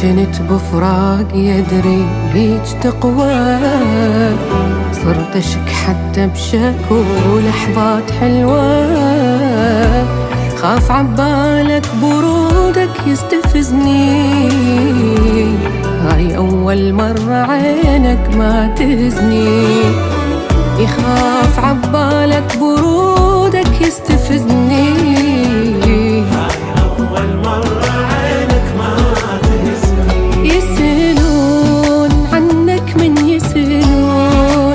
كنت بفراق يدري هيج تقوى، صرت أشك حتى بشكو لحظات حلوة. خاف عبالك برودك يستفزني، هاي أول مرة عينك ما تهزني. يخاف عبالك برودك يستفزني، هاي أول مرة عينك ما تهزني. يسألون عنك من يسألون،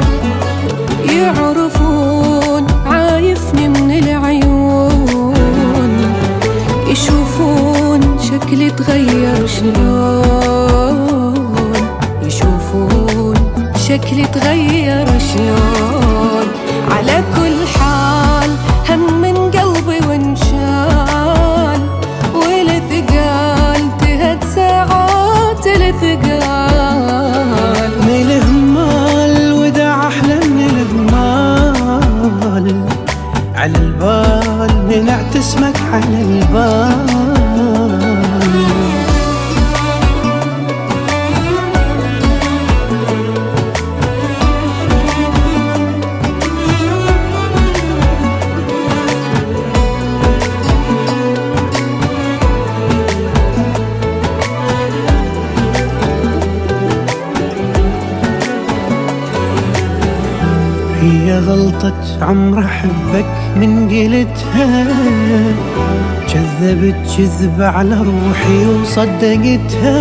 يعرفون عايفني من العيون. يشوفون شكلي تغير شلون، يشوفون شكلي تغير شلون. على كل حال هم من قلبي وانشال، والثقال تهد ساعات الثقال. من الهمال وداع أحلى من الهمال، على البال منعت اسمك على البال. هي غلطة عمر أحبك من قلتها، كذبت كذبة على روحي وصدقتها.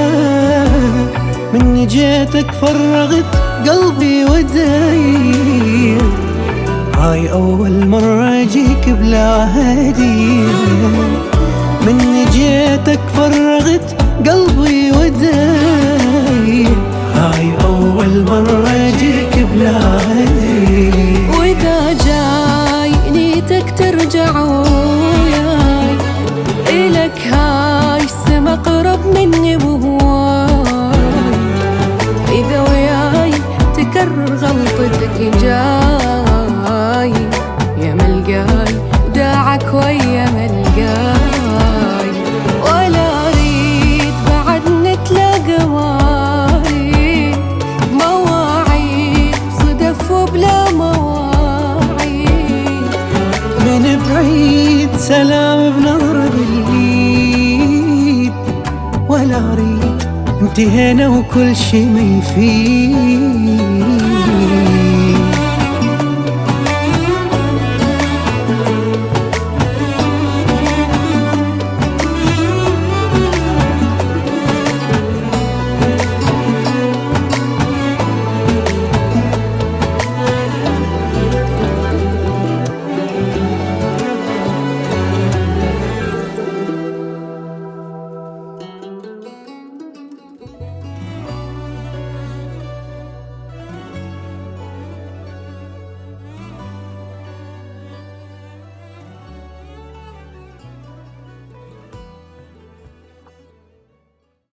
من جيتك فرغت قلبي وداير، هاي أول مرة أجيك بلا هدية. من جيتك فرغت قلبي وداير، هاي أول مرة أجيك بلا هدية. وإذا جاي نيتك ترجع وياي، إلك هاي السما أقرب مني وهواي. إذا وياي تكرر غلطتك جاي، يا ملقاي وداعك ويا ملقاي. ولا أريد بعد نتلاقى وايد، مواعيد صدف وبلا مواعيد. من بعيد سلام بنظرة باليد، ولا أريد انتهينا وكل شي ما يفيد.